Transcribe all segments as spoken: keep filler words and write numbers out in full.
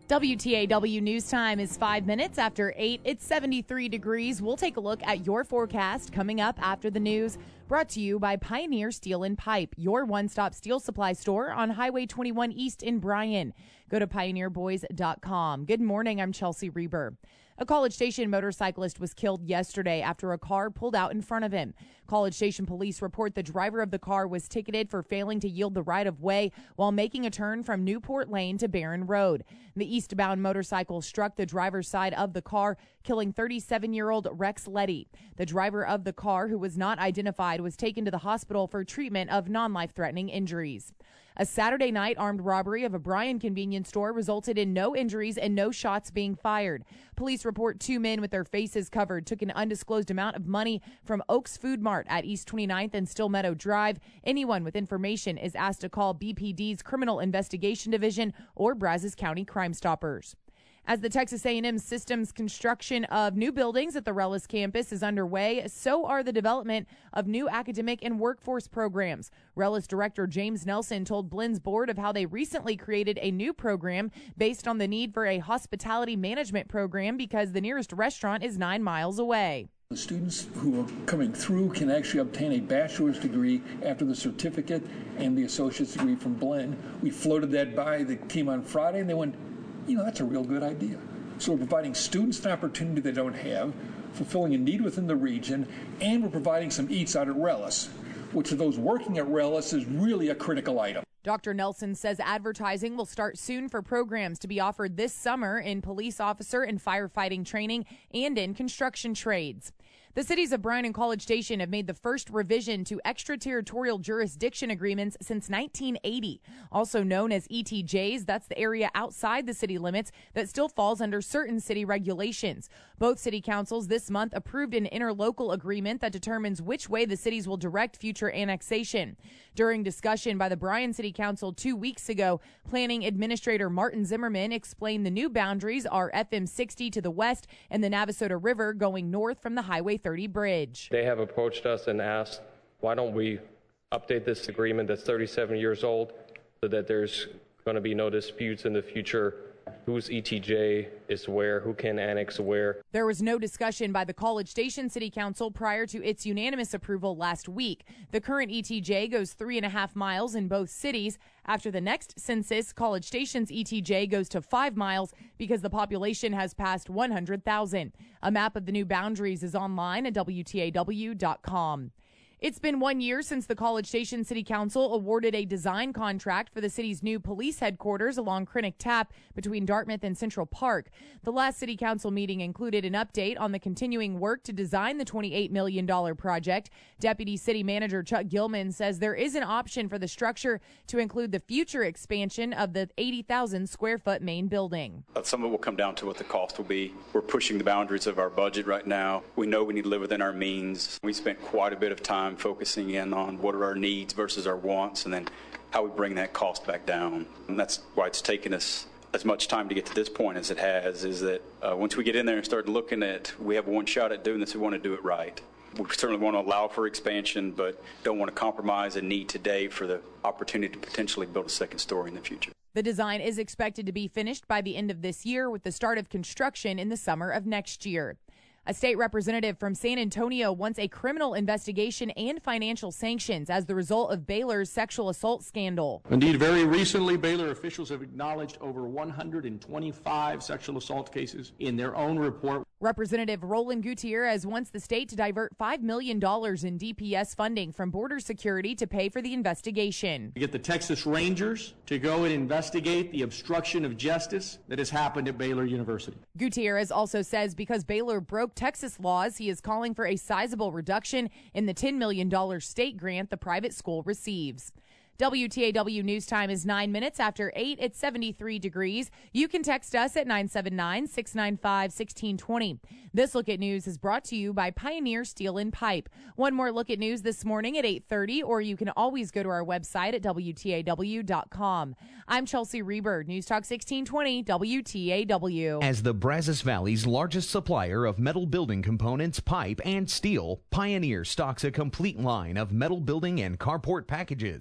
W T A W News Time is five minutes after eight. It's seventy-three degrees. We'll take a look at your forecast coming up after the news. Brought to you by Pioneer Steel and Pipe, your one-stop steel supply store on Highway twenty-one East in Bryan. Go to pioneer boys dot com. Good morning. I'm Chelsea Reber. A College Station motorcyclist was killed yesterday after a car pulled out in front of him. College Station police report the driver of the car was ticketed for failing to yield the right-of-way while making a turn from Newport Lane to Barron Road. The eastbound motorcycle struck the driver's side of the car, killing thirty-seven-year-old Rex Letty. The driver of the car, who was not identified, was taken to the hospital for treatment of non-life-threatening injuries. A Saturday night armed robbery of a Bryan convenience store resulted in no injuries and no shots being fired. Police report two men with their faces covered took an undisclosed amount of money from Oaks Food Mart at East twenty-ninth and Still Meadow Drive. Anyone with information is asked to call B P D's Criminal Investigation Division or Brazos County Crime Stoppers. As the Texas A and M System's construction of new buildings at the Rellis campus is underway, so are the development of new academic and workforce programs. Rellis Director James Nelson told Blend's board of how they recently created a new program based on the need for a hospitality management program because the nearest restaurant is nine miles away. The students who are coming through can actually obtain a bachelor's degree after the certificate and the associate's degree from Blend. We floated that by the team on Friday, and they went, you know, that's a real good idea. So we're providing students an opportunity they don't have, fulfilling a need within the region, and we're providing some eats out at Rellis, which to those working at Rellis is really a critical item. Doctor Nelson says advertising will start soon for programs to be offered this summer in police officer and firefighting training and in construction trades. The cities of Bryan and College Station have made the first revision to extraterritorial jurisdiction agreements since nineteen eighty. Also known as E T Js, that's the area outside the city limits that still falls under certain city regulations. Both city councils this month approved an interlocal agreement that determines which way the cities will direct future annexation. During discussion by the Bryan City Council two weeks ago, Planning Administrator Martin Zimmerman explained the new boundaries are F M sixty to the west and the Navasota River going north from the Highway thirty bridge. They have approached us and asked, why don't we update this agreement that's thirty-seven years old so that there's going to be no disputes in the future whose E T J is where, who can annex where. There was no discussion by the College Station City Council prior to its unanimous approval last week. The current E T J goes three and a half miles in both cities. After the next census, College Station's E T J goes to five miles because the population has passed one hundred thousand. A map of the new boundaries is online at W T A W dot com. It's been one year since the College Station City Council awarded a design contract for the city's new police headquarters along Krennic Tap between Dartmouth and Central Park. The last City Council meeting included an update on the continuing work to design the twenty-eight million dollars project. Deputy City Manager Chuck Gilman says there is an option for the structure to include the future expansion of the eighty thousand square foot main building. Some of it will come down to what the cost will be. We're pushing the boundaries of our budget right now. We know we need to live within our means. We spent quite a bit of time focusing in on what are our needs versus our wants and then how we bring that cost back down. And that's why it's taken us as much time to get to this point as it has, is that uh, once we get in there and start looking at, we have one shot at doing this, we want to do it right. We certainly want to allow for expansion, but don't want to compromise a need today for the opportunity to potentially build a second story in the future. The design is expected to be finished by the end of this year with the start of construction in the summer of next year. A state representative from San Antonio wants a criminal investigation and financial sanctions as the result of Baylor's sexual assault scandal. Indeed, very recently, Baylor officials have acknowledged over one hundred twenty-five sexual assault cases in their own report. Representative Roland Gutierrez wants the state to divert five million dollars in D P S funding from border security to pay for the investigation. To get the Texas Rangers to go and investigate the obstruction of justice that has happened at Baylor University. Gutierrez also says because Baylor broke Texas laws, he is calling for a sizable reduction in the ten million dollars state grant the private school receives. W T A W News Time is nine minutes after eight. It's seventy-three degrees. You can text us at nine seven nine, six nine five, one six two zero. This Look at News is brought to you by Pioneer Steel and Pipe. One more Look at News this morning at eight thirty, or you can always go to our website at W T A W dot com. I'm Chelsea Reber, News Talk sixteen twenty W T A W. As the Brazos Valley's largest supplier of metal building components, pipe, and steel, Pioneer stocks a complete line of metal building and carport packages. From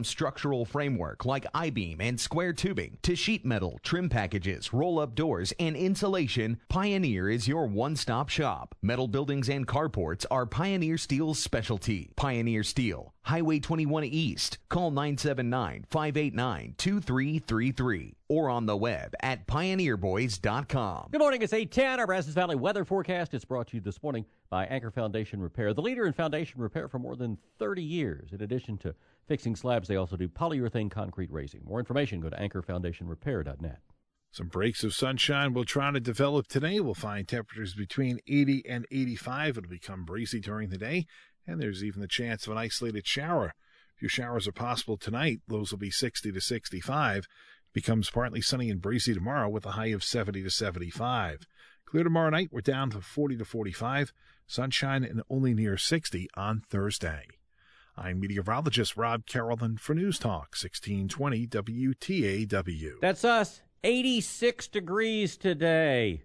structural framework like I-beam and square tubing to sheet metal, trim packages, roll-up doors, and insulation, Pioneer is your one-stop shop. Metal buildings and carports are Pioneer Steel's specialty. Pioneer Steel, Highway twenty-one East. Call nine seven nine, five eight nine, two three three three or on the web at pioneer boys dot com. Good morning. It's eight ten. Our Brazos Valley weather forecast is brought to you this morning by Anchor Foundation Repair, the leader in foundation repair for more than thirty years. In addition to fixing slabs, they also do polyurethane concrete raising. More information, go to anchor foundation repair dot net. Some breaks of sunshine will try to develop today. We'll find temperatures between eighty and eighty-five. It'll become breezy during the day, and there's even the chance of an isolated shower. A few showers are possible tonight. Those will be sixty to sixty-five. Becomes partly sunny and breezy tomorrow with a high of seventy to seventy-five. Clear tomorrow night. We're down to forty to forty-five. Sunshine and only near sixty on Thursday. I'm meteorologist Rob Carrollton for News Talk sixteen twenty W T A W. That's us. eighty-six degrees today.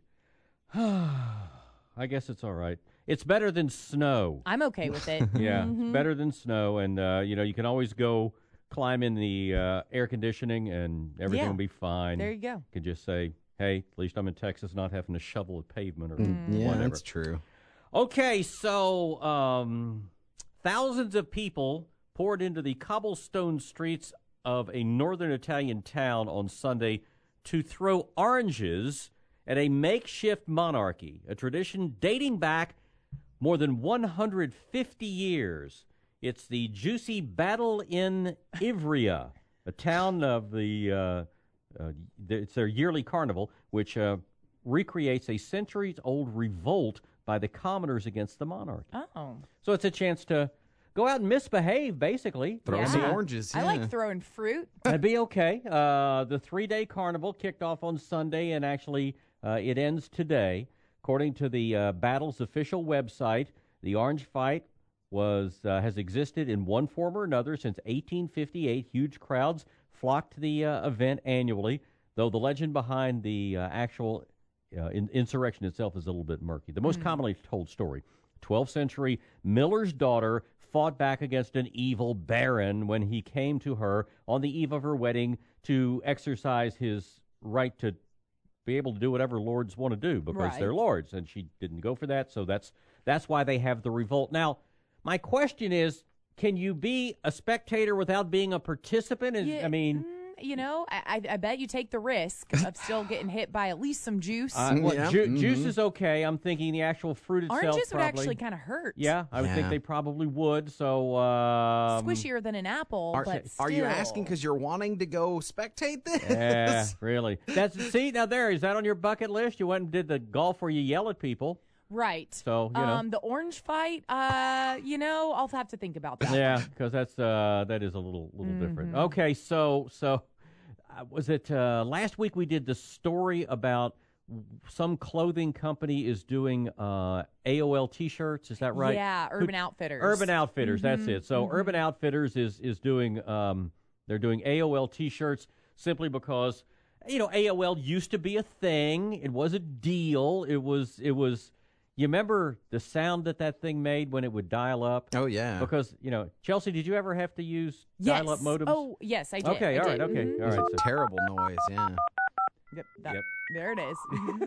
I guess it's all right. It's better than snow. I'm okay with it. Yeah, mm-hmm. It's better than snow. And, uh, you know, you can always go climb in the uh, air conditioning and everything Yeah. will be fine. There you go. You can just say, hey, at least I'm in Texas, not having to shovel a pavement or Mm. Yeah, whatever. that's true. Okay, so um, thousands of people poured into the cobblestone streets of a northern Italian town on Sunday to throw oranges at a makeshift monarchy, a tradition dating back more than one hundred fifty years. It's the Juicy Battle in Ivrea, a town of the, uh, uh, it's their yearly carnival, which uh, recreates a centuries-old revolt by the commoners against the monarchy. Oh. So it's a chance to go out and misbehave, basically. Throw Yeah. some oranges. I yeah. like throwing fruit. That'd be okay. Uh, the three-day carnival kicked off on Sunday, and actually uh, it ends today. According to the uh, battle's official website, the orange fight was uh, has existed in one form or another since eighteen fifty-eight. Huge crowds flocked to the uh, event annually, though the legend behind the uh, actual uh, in- insurrection itself is a little bit murky. The most mm. commonly told story, twelfth century Miller's daughter fought back against an evil baron when he came to her on the eve of her wedding to exercise his right to be able to do whatever lords want to do because Right. they're lords, and she didn't go for that, so that's that's why they have the revolt. Now, my question is, can you be a spectator without being a participant? Is, Yeah, I mean... mm, you know, I, I bet you take the risk of still getting hit by at least some juice. Uh, well, Yeah. ju- Mm-hmm. Juice is okay. I'm thinking the actual fruit itself Oranges would probably... actually kind of hurt. Yeah, I would Yeah. think they probably would, so... Um, Squishier than an apple, Are, but are you still. asking because you're wanting to go spectate this? Yeah, really. That's see, now there, is that on your bucket list? You went and did the golf where you yell at people. Right. So, you know. Um, the orange fight, uh, you know, I'll have to think about that. Yeah, because that's uh, that is a little little Mm-hmm. different. Okay, so so uh, was it uh, last week we did the story about some clothing company is doing uh, A O L T-shirts? Is that right? Yeah, Who- Urban Outfitters. Urban Outfitters. That's Mm-hmm, it. So Urban Outfitters is is doing um, they're doing A O L T-shirts simply because you know A O L used to be a thing. It was a deal. It was it was. You remember the sound that that thing made when it would dial up? Oh, yeah. Because, you know, Chelsea, did you ever have to use Yes. dial-up modems? Oh, yes, I did. okay, I all right, did. okay, Mhm. all right. So, Terrible noise, yeah. Yep, that- Yep. There it is. Mhm.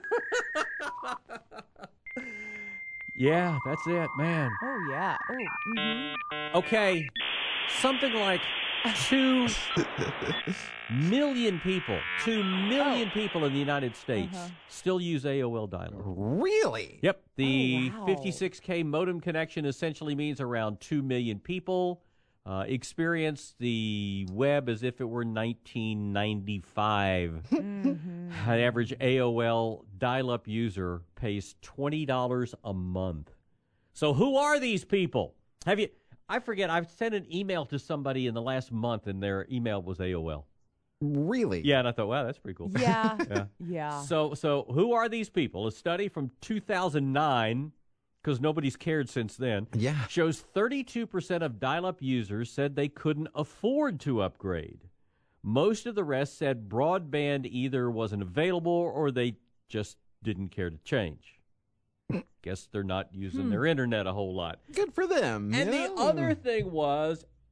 yeah, that's it, man. Oh, yeah. Oh, mm-hmm. Okay, something like two million people, two million Oh. people in the United States Uh-huh. still use A O L dial-up. Really? Yep, the Oh, wow. fifty-six K modem connection essentially means around two million people uh, experience the web as if it were nineteen ninety-five. Mm-hmm. An average A O L dial-up user pays twenty dollars a month. So who are these people? Have you? I forget. I've sent an email to somebody in the last month, and their email was A O L. Really? Yeah, and I thought, wow, that's pretty cool. Yeah. Yeah. Yeah. So, so who are these people? A study from two thousand nine, because nobody's cared since then, Yeah. shows thirty-two percent of dial-up users said they couldn't afford to upgrade. Most of the rest said broadband either wasn't available or they just didn't care to change. Guess they're not using their internet a whole lot. Good for them. And yeah. the other thing was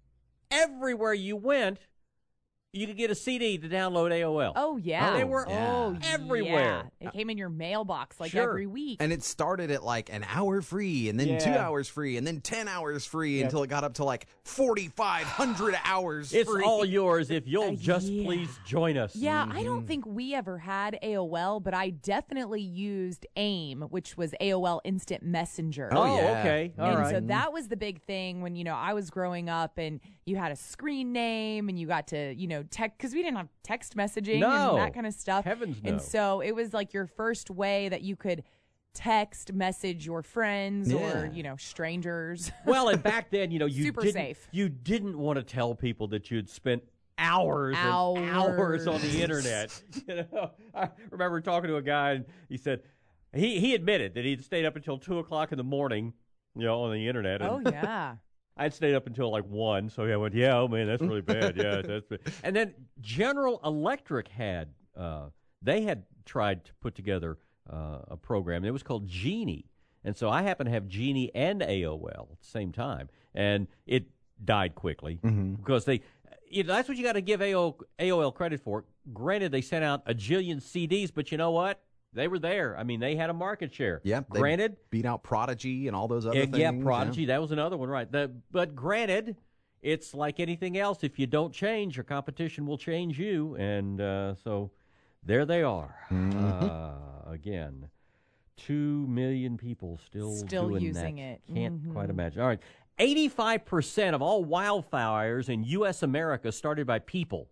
everywhere you went, you could get a C D to download A O L. Oh, yeah. They were oh, everywhere. Yeah. It came in your mailbox like Sure. every week. And it started at like an hour free, and then Yeah. two hours free, and then ten hours free until it got up to like forty-five hundred hours It's free. all yours if you'll Uh, just yeah. please join us. Yeah, I don't think we ever had A O L, but I definitely used AIM, which was A O L Instant Messenger. Oh, Oh, yeah. okay. All and right. so that was the big thing when, you know, I was growing up and you had a screen name and you got to, you know, text, because we didn't have text messaging No. and that kind of stuff. Heavens no. And so it was like your first way that you could text message your friends Yeah. or, you know, strangers. Well, and back then, you know, you Super didn't, safe. You didn't want to tell people that you'd spent hours, Hours. and hours on the internet. You know, I remember talking to a guy, and he said he he admitted that he'd stayed up until two o'clock in the morning, you know, on the internet. And Oh, yeah. I'd stayed up until like one, so I went, yeah, oh man, that's really bad. Yeah, that's bad. And then General Electric had uh, they had tried to put together uh, a program. It was called Genie, and so I happened to have Genie and A O L at the same time, and it died quickly because they. You know, that's what you got to give A O L credit for. Granted, they sent out a jillion C Ds, but you know what? They were there. I mean, they had a market share. Yeah. they Granted, beat out Prodigy and all those other yeah, things. yeah, Prodigy, that was another one, right? The, but granted, it's like anything else. If you don't change, your competition will change you. And uh, so there they are. Mm-hmm. Uh, again, two million people still, Still doing using that. it. Can't Mhm. quite imagine. All right. eighty-five percent of all wildfires in U S America started by people.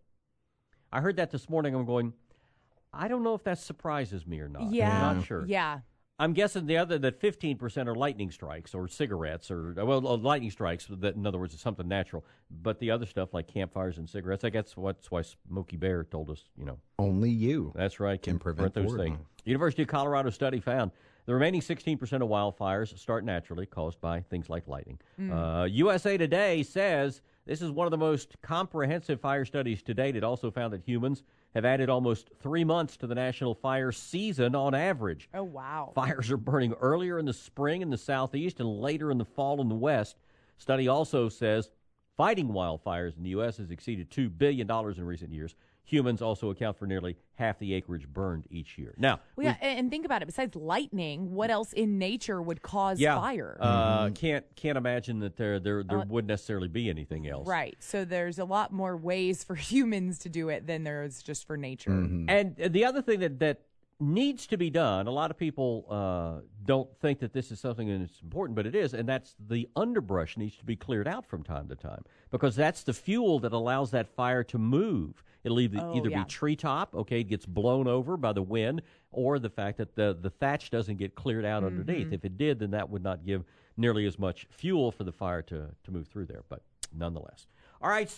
I heard that this morning. I'm going, I don't know if that surprises me or not. Yeah. I'm not sure. Yeah. I'm guessing the other that fifteen percent are lightning strikes or cigarettes or well uh, lightning strikes. That in other words is something natural. But the other stuff like campfires and cigarettes, I guess that's why Smokey Bear told us. You know, Only you. that's right. Can prevent those war. things. University of Colorado study found the remaining sixteen percent of wildfires start naturally, caused by things like lightning. Uh, U S A Today says this is one of the most comprehensive fire studies to date. It also found that humans have added almost three months to the national fire season on average. Oh, wow. Fires are burning earlier in the spring in the southeast and later in the fall in the west. Study also says fighting wildfires in the U S has exceeded two billion dollars in recent years. Humans also account for nearly half the acreage burned each year. Now, Well, yeah, and and think about it. Besides lightning, what else in nature would cause yeah, fire? Uh, can't can't imagine that there there there Uh, would necessarily be anything else. Right. So there's a lot more ways for humans to do it than there is just for nature. And the other thing that, that needs to be done, a lot of people uh, don't think that this is something that's important, but it is, and that's the underbrush needs to be cleared out from time to time because that's the fuel that allows that fire to move. It'll either, Oh, either yeah. be treetop, okay, it gets blown over by the wind, or the fact that the, the thatch doesn't get cleared out underneath. If it did, then that would not give nearly as much fuel for the fire to, to move through there, but nonetheless. All right,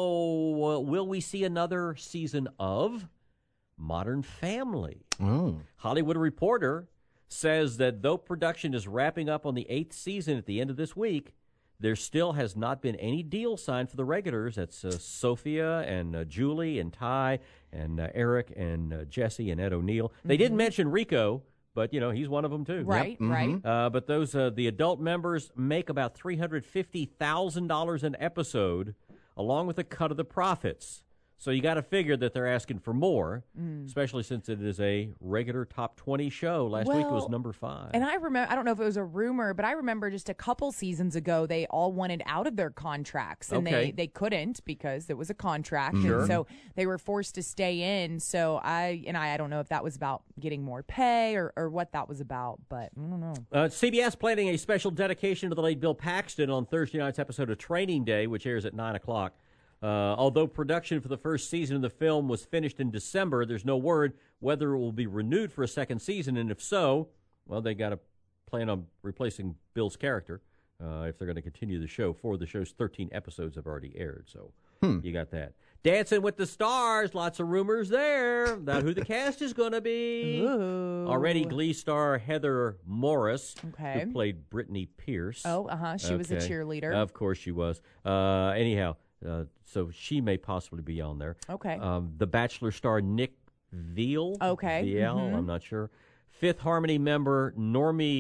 so uh, will we see another season of Modern Family? Oh. Hollywood Reporter says that though production is wrapping up on the eighth season at the end of this week, there still has not been any deal signed for the regulars. That's uh, Sophia and uh, Julie and Ty and uh, Eric and uh, Jesse and Ed O'Neill. They didn't mention Rico, but, you know, he's one of them, too. Right, right. Uh, but those uh, the adult members make about three hundred fifty thousand dollars an episode, along with a cut of the profits. So you got to figure that they're asking for more, especially since it is a regular top twenty show. Last week it was Well, number five. And I remember, I don't know if it was a rumor, but I remember just a couple seasons ago, they all wanted out of their contracts and Okay. they, they couldn't because it was a contract. Sure. And so they were forced to stay in. So I, and I, I don't know if that was about getting more pay or, or what that was about, but I don't know. Uh, C B S planning a special dedication to the late Bill Paxton on Thursday night's episode of Training Day, which airs at nine o'clock. Uh, although production for the first season of the film was finished in December, there's no word whether it will be renewed for a second season, and if so, well, they got to plan on replacing Bill's character uh, if they're going to continue the show. Four of the show's thirteen episodes have already aired, so you got that. Dancing with the Stars, lots of rumors there about who the cast is going to be. Ooh. Already Glee star Heather Morris, Okay. who played Brittany Pierce. Oh, uh-huh. She was a Okay. cheerleader. Of course she was. Uh, anyhow, uh, so she may possibly be on there. Okay. Um, the Bachelor star Nick Veal. Okay. Viel, Mhm. I'm not sure. Fifth Harmony member Normie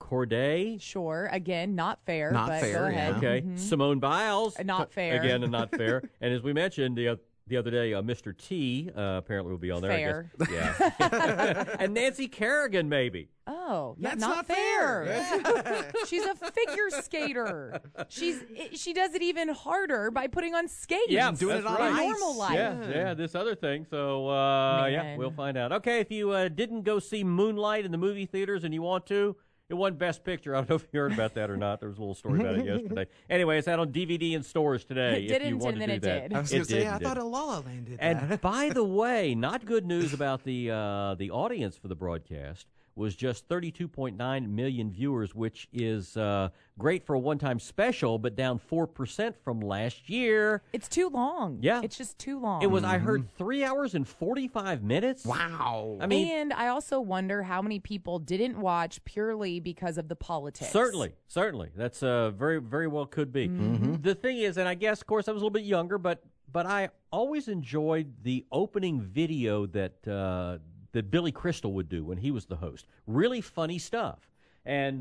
Corday. Sure. Again, not fair. Not but fair, Go ahead. yeah. Okay. Mhm. Simone Biles. Not fair. Again, and not fair. And as we mentioned the, uh, the other day, uh, Mister T uh, apparently will be on there. Fair. I guess. Yeah. And Nancy Kerrigan, maybe. Oh, yeah, That's not, not fair. fair. She's a figure skater. She's it, she does it even harder by putting on skates. Yeah, doing that's it on right. ice. normal life. Yeah, yeah, this other thing. So, uh, yeah, Man. we'll find out. Okay, if you uh, didn't go see Moonlight in the movie theaters and you want to, it won Best Picture. I don't know if you heard about that or not. There was a little story about it yesterday. Anyway, it's out on D V D in stores today. It if you didn't, want and to then do it that. did. I was It going to say, did, I it thought did. a La La Land did And that. by the way, not good news about the uh, the audience for the broadcast was just thirty-two point nine million viewers, which is uh, great for a one-time special, but down four percent from last year. It's too long. Yeah. It's just too long. It was, I heard, three hours and forty-five minutes. Wow. I mean, and I also wonder how many people didn't watch purely because of the politics. certainly, certainly. That's uh, very, very well could be. The thing is, and I guess, of course, I was a little bit younger, but but I always enjoyed the opening video that uh, that Billy Crystal would do when he was the host. Really funny stuff. And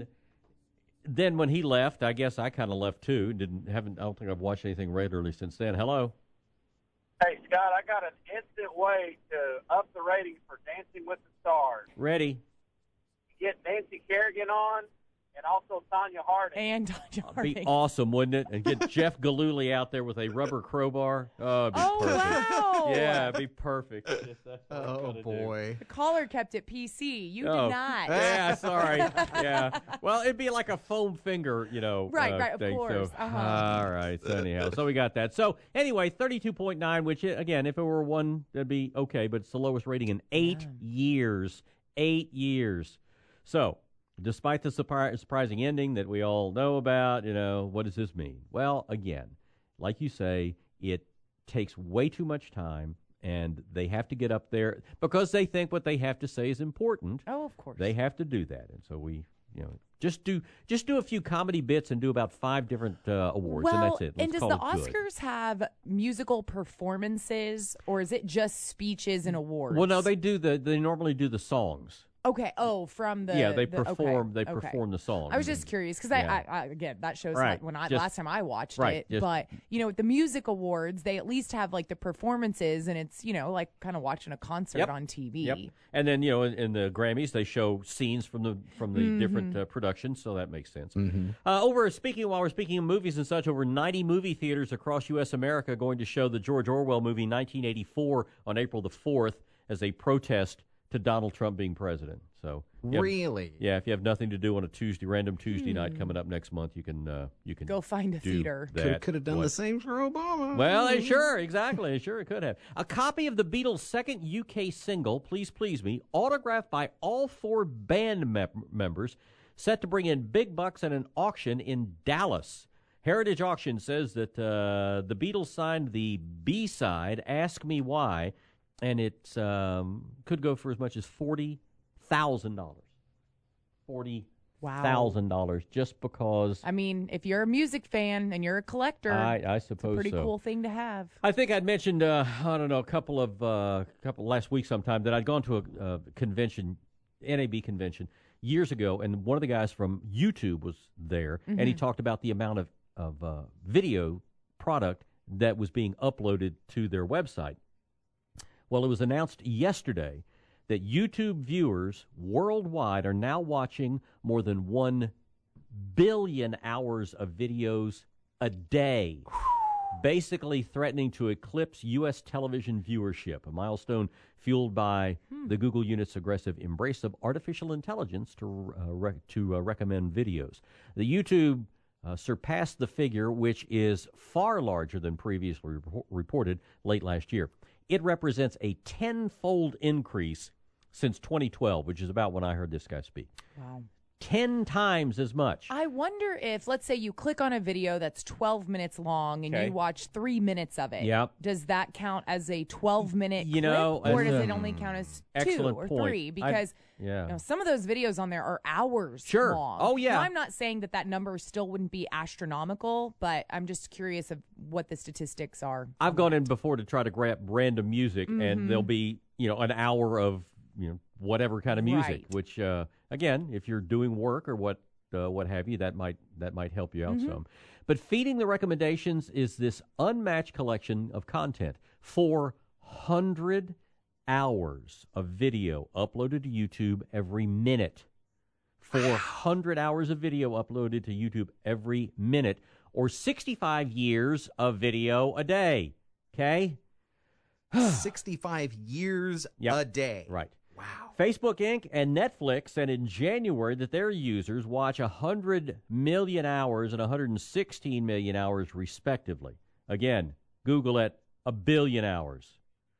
then when he left, I guess I kind of left too. Didn't haven't I don't think I've watched anything regularly since then. Hello. Hey, Scott, I got an instant way to up the ratings for Dancing with the Stars. Ready? Get Nancy Kerrigan on and also Tanya Harding. And Tanya It'd Harding. be awesome, wouldn't it? And get Jeff Galooly out there with a rubber crowbar. Oh, it'd be Oh, perfect. wow. Yeah, it'd be perfect. Yes, that's what I'm Oh, gonna do. boy. The caller kept it P C. You Oh. did not. Yeah, sorry. Yeah. Well, it'd be like a foam finger, you know. Right, uh, right, of thing. course. So, Uh-huh. all right. So anyhow, so we got that. So anyway, thirty-two point nine, which uh, again, if it were one, that'd be okay, but it's the lowest rating in eight years. Eight years. So, despite the surpri- surprising ending that we all know about, you know, what does this mean? Well, again, like you say, it takes way too much time, and they have to get up there because they think what they have to say is important. Oh, of course. They have to do that, and so we, you know, just do just do a few comedy bits and do about five different uh, awards, well, and that's it. Let's and does call the it good. Oscars have musical performances, or is it just speeches and awards? Well, no, they do the. They normally do the songs. Okay. Oh, from the yeah, they the- perform. okay, They okay. perform the song. I was just curious because Yeah. I, I, I again that shows Right. like when I Just- last time I watched right, it, just- but you know the music awards they at least have like the performances and it's you know like kind of watching a concert Yep. on T V. Yep. And then you know in, in the Grammys they show scenes from the from the Mm-hmm. different uh, productions, so that makes sense. Uh, over speaking while we're speaking of movies and such, over ninety movie theaters across U S America are going to show the George Orwell movie nineteen eighty-four on April the fourth as a protest to Donald Trump being president. So you have- Really? yeah, if you have nothing to do on a Tuesday, random Tuesday night coming up next month, you can uh, you can Go find a do theater. that. Could have done What- the same for Obama. well, they sure, exactly. They sure could have. A copy of the Beatles' second U K single, Please Please Me, autographed by all four band mem- members, set to bring in big bucks at an auction in Dallas. Heritage Auction says that uh, the Beatles signed the B-side, Ask Me Why, and it um, could go for as much as forty thousand dollars. forty thousand dollars just because I mean, if you're a music fan and you're a collector, I, I it's a suppose pretty so. cool thing to have. I think I'd mentioned, uh, I don't know, a couple of, uh, couple last week sometime that I'd gone to a, a convention, N A B convention, years ago, and one of the guys from YouTube was there, and he talked about the amount of, of uh, video product that was being uploaded to their website. Well, it was announced yesterday that YouTube viewers worldwide are now watching more than one billion hours of videos a day, basically threatening to eclipse U S television viewership, a milestone fueled by the Google unit's aggressive embrace of artificial intelligence to, uh, re- to uh, recommend videos. The YouTube uh, surpassed the figure, which is far larger than previously repor- reported late last year. It represents a tenfold increase since twenty twelve, which is about when I heard this guy speak. Wow. Ten times as much. I wonder if, let's say, you click on a video that's twelve minutes long and Okay. you watch three minutes of it. Yep. Does that count as a twelve-minute You clip, know, or that's does a- it only count as two Excellent or point. three? I- Because yeah. you know, some of those videos on there are hours Sure. long. Oh, yeah. Now, I'm not saying that that number still wouldn't be astronomical, but I'm just curious of what the statistics are. I've gone in before to try to grab random music, Mm-hmm. and there'll be, you know, an hour of, you know, whatever kind of music, Right. which, uh, again, if you're doing work or what uh, what have you, that might that might help you out Mm-hmm. some. But feeding the recommendations is this unmatched collection of content. four hundred hours of video uploaded to YouTube every minute. four hundred hours of video uploaded to YouTube every minute, or sixty-five years of video a day. Okay? sixty-five years Yep. a day. Right. Wow. Facebook Incorporated and Netflix said in January that their users watch one hundred million hours and one hundred sixteen million hours, respectively. Again, Google at a billion hours.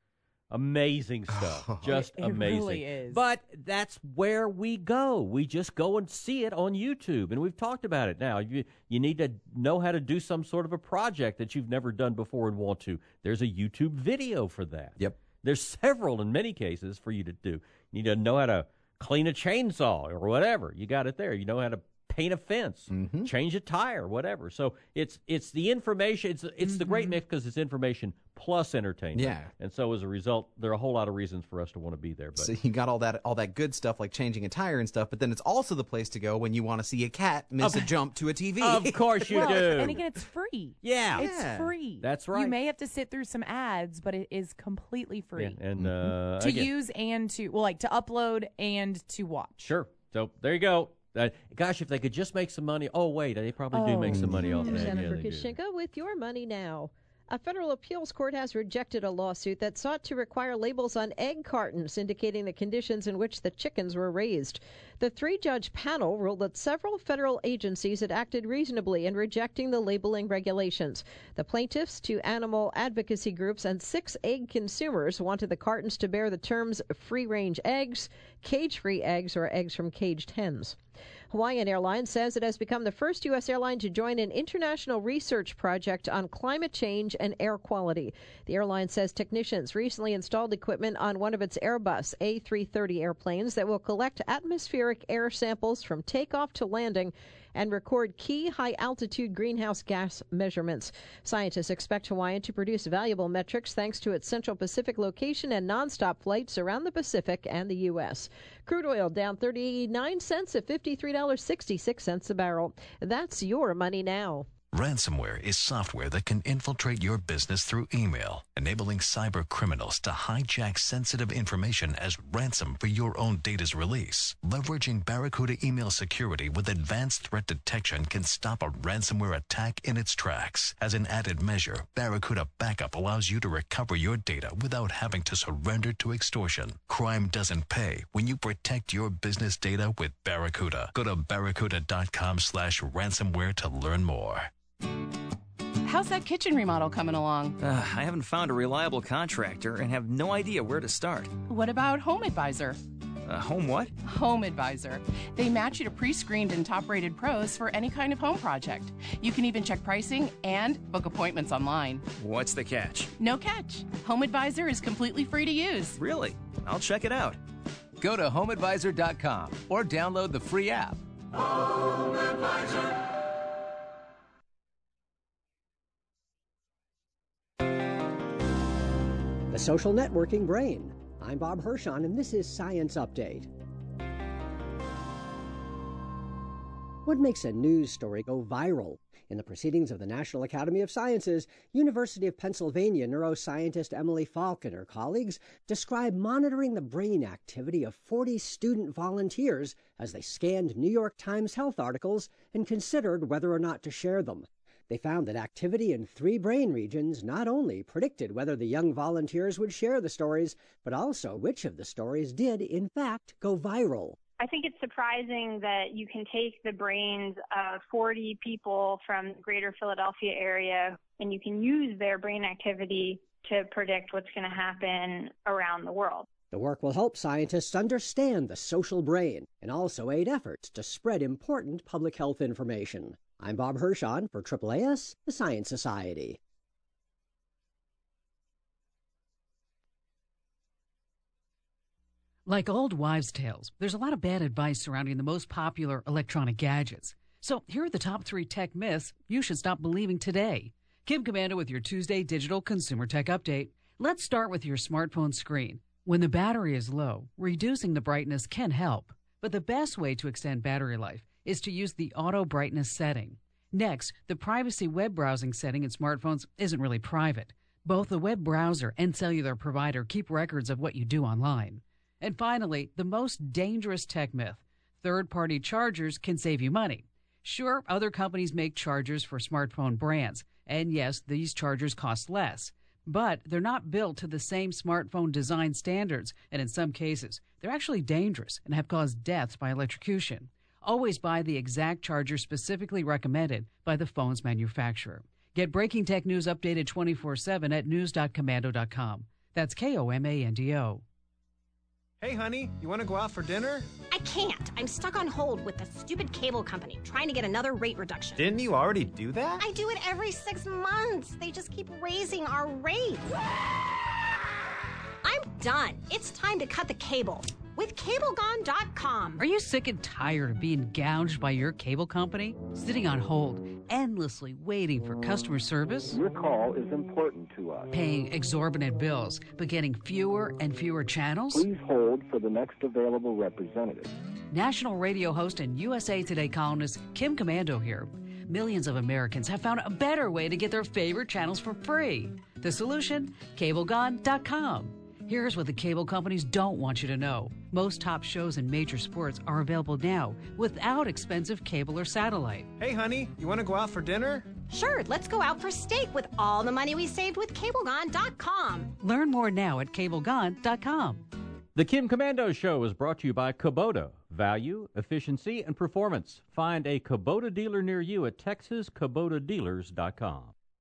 Amazing stuff. Just It amazing. really is. But that's where we go. We just go and see it on YouTube. And we've talked about it now. You, you need to know how to do some sort of a project that you've never done before and want to. There's a YouTube video for that. Yep. There's several in many cases for you to do. You need to know how to clean a chainsaw or whatever. You got it there. You know how to paint a fence, Mm-hmm. change a tire, whatever. So it's it's the information. It's it's Mm-hmm. the great mix because it's information plus entertainment. Yeah. And so as a result, there are a whole lot of reasons for us to want to be there. But So you got all that all that good stuff like changing a tire and stuff, but then it's also the place to go when you want to see a cat miss a jump to a T V. of course you well, do. and again, it's free. yeah. It's Yeah. free. That's right. You may have to sit through some ads, but it is completely free Yeah, and uh, to again, use and to well, like to upload and to watch. Sure. So there you go. Uh, gosh, if they could just make some money. Oh, wait, they probably do make some money off that. Here's Yeah, Jennifer they do. Kushinka with your money now. A federal appeals court has rejected a lawsuit that sought to require labels on egg cartons indicating the conditions in which the chickens were raised. The three-judge panel ruled that several federal agencies had acted reasonably in rejecting the labeling regulations. The plaintiffs, two animal advocacy groups, and six egg consumers wanted the cartons to bear the terms free-range eggs, cage-free eggs, or eggs from caged hens. Hawaiian Airlines says it has become the first U S airline to join an international research project on climate change and air quality. The airline says technicians recently installed equipment on one of its Airbus A three thirty airplanes that will collect atmospheric air samples from takeoff to landing and record key high-altitude greenhouse gas measurements. Scientists expect Hawaiian to produce valuable metrics thanks to its Central Pacific location and nonstop flights around the Pacific and the U S. Crude oil down thirty-nine cents at fifty-three dollars and sixty-six cents a barrel. That's your money now. Ransomware is software that can infiltrate your business through email, enabling cyber criminals to hijack sensitive information as ransom for your own data's release. Leveraging Barracuda email security with advanced threat detection can stop a ransomware attack in its tracks. As an added measure, Barracuda Backup allows you to recover your data without having to surrender to extortion. Crime doesn't pay when you protect your business data with Barracuda. Go to barracuda.com slash ransomware to learn more. How's that kitchen remodel coming along? Uh, I haven't found a reliable contractor and have no idea where to start. What about Home Advisor? Uh, home what? Home Advisor. They match you to pre-screened and top-rated pros for any kind of home project. You can even check pricing and book appointments online. What's the catch? No catch. Home Advisor is completely free to use. Really? I'll check it out. Go to home advisor dot com or download the free app. Home Advisor. The social networking brain. I'm Bob Hirschon, and this is Science Update. What makes a news story go viral? In the Proceedings of the National Academy of Sciences, University of Pennsylvania neuroscientist Emily Falk and her colleagues describe monitoring the brain activity of forty student volunteers as they scanned New York Times health articles and considered whether or not to share them. They found that activity in three brain regions not only predicted whether the young volunteers would share the stories, but also which of the stories did, in fact, go viral. I think it's surprising that you can take the brains of forty people from the greater Philadelphia area and you can use their brain activity to predict what's going to happen around the world. The work will help scientists understand the social brain and also aid efforts to spread important public health information. I'm Bob Hirschon for triple A S, the Science Society. Like old wives' tales, there's a lot of bad advice surrounding the most popular electronic gadgets. So here are the top three tech myths you should stop believing today. Kim Commander with your Tuesday Digital Consumer Tech Update. Let's start with your smartphone screen. When the battery is low, reducing the brightness can help. But the best way to extend battery life is to use the auto brightness setting. Next, the privacy web browsing setting in smartphones isn't really private. Both the web browser and cellular provider keep records of what you do online. And finally, the most dangerous tech myth: third-party chargers can save you money. Sure, other companies make chargers for smartphone brands, and yes, these chargers cost less. But they're not built to the same smartphone design standards, and in some cases, they're actually dangerous and have caused deaths by electrocution. Always buy the exact charger specifically recommended by the phone's manufacturer. Get Breaking Tech News updated twenty-four seven at news dot komando dot com. That's K O M A N D O. Hey, honey, you want to go out for dinner? I can't. I'm stuck on hold with the stupid cable company trying to get another rate reduction. Didn't you already do that? I do it every six months. They just keep raising our rates. I'm done. It's time to cut the cable with cable gone dot com. Are you sick and tired of being gouged by your cable company? Sitting on hold, endlessly waiting for customer service? Your call is important to us. Paying exorbitant bills, but getting fewer and fewer channels? Please hold for the next available representative. National radio host and U S A Today columnist Kim Komando here. Millions of Americans have found a better way to get their favorite channels for free. The solution? cable gone dot com. Here's what the cable companies don't want you to know. Most top shows and major sports are available now without expensive cable or satellite. Hey, honey, you want to go out for dinner? Sure, let's go out for steak with all the money we saved with cable gone dot com. Learn more now at cable gone dot com. The Kim Komando Show is brought to you by Kubota. Value, efficiency, and performance. Find a Kubota dealer near you at texas kubota dealers dot com.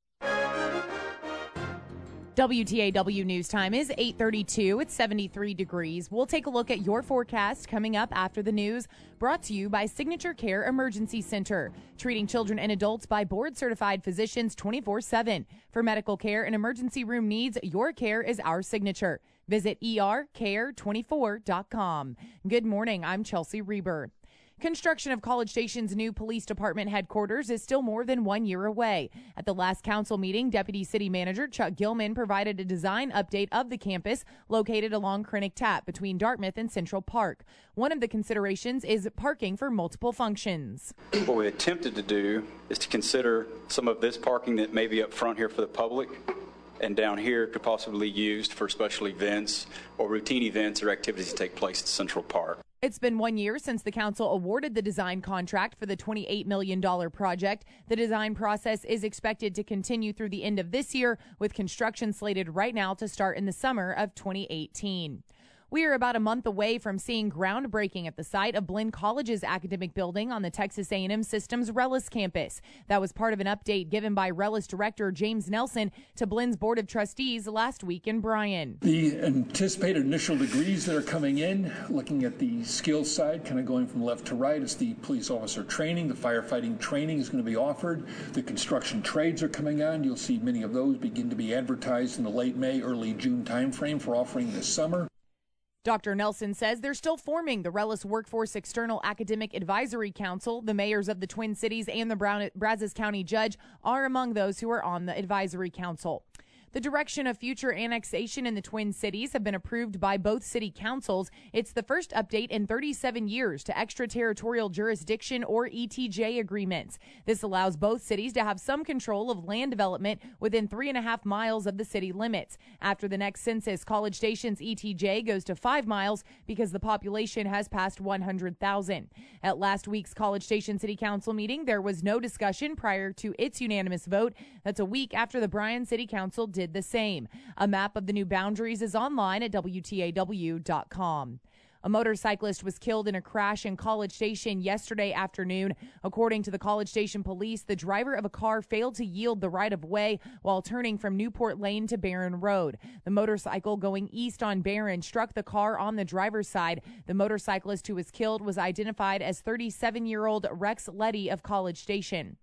W T A W News Time is eight thirty-two. It's seventy-three degrees. We'll take a look at your forecast coming up after the news. Brought to you by Signature Care Emergency Center, treating children and adults by board-certified physicians twenty-four seven. For medical care and emergency room needs, your care is our signature. Visit E R care twenty-four dot com. Good morning. I'm Chelsea Reber. Construction of College Station's new police department headquarters is still more than one year away. At the last council meeting, Deputy City Manager Chuck Gilman provided a design update of the campus located along Krennic Tap between Dartmouth and Central Park. One of the considerations is parking for multiple functions. What we attempted to do is to consider some of this parking that may be up front here for the public and down here could possibly be used for special events or routine events or activities that take place at Central Park. It's been one year since the council awarded the design contract for the twenty-eight million dollars project. The design process is expected to continue through the end of this year, with construction slated right now to start in the summer of twenty eighteen. We are about a month away from seeing groundbreaking at the site of Blinn College's academic building on the Texas A and M System's Rellis campus. That was part of an update given by Rellis Director James Nelson to Blinn's Board of Trustees last week in Bryan. The anticipated initial degrees that are coming in, looking at the skills side, kind of going from left to right, is the police officer training. The firefighting training is going to be offered. The construction trades are coming on. You'll see many of those begin to be advertised in the late May, early June timeframe for offering this summer. Doctor Nelson says they're still forming the Rellis Workforce External Academic Advisory Council. The mayors of the Twin Cities and the Brown- Brazos County judge are among those who are on the advisory council. The direction of future annexation in the Twin Cities have been approved by both city councils. It's the first update in thirty-seven years to extraterritorial jurisdiction or E T J agreements. This allows both cities to have some control of land development within three and a half miles of the city limits. After the next census, College Station's E T J goes to five miles because the population has passed one hundred thousand. At last week's College Station City Council meeting, there was no discussion prior to its unanimous vote. That's a week after the Bryan City Council did the same. A map of the new boundaries is online at W T A W dot com. A motorcyclist was killed in a crash in College Station yesterday afternoon. According to the College Station police, the driver of a car failed to yield the right-of-way while turning from Newport Lane to Barron Road. The motorcycle going east on Barron struck the car on the driver's side. The motorcyclist who was killed was identified as thirty-seven-year-old Rex Letty of College Station.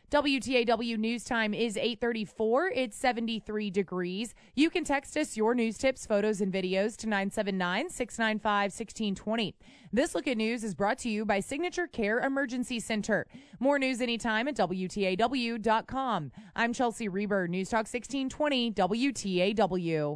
W T A W News Time is eight thirty-four. It's seventy-three degrees. You can text us your news tips, photos, and videos to nine seven nine, six nine five, one six two zero. This Look at News is brought to you by Signature Care Emergency Center. More news anytime at W T A W dot com. I'm Chelsea Reber, News Talk sixteen twenty W T A W.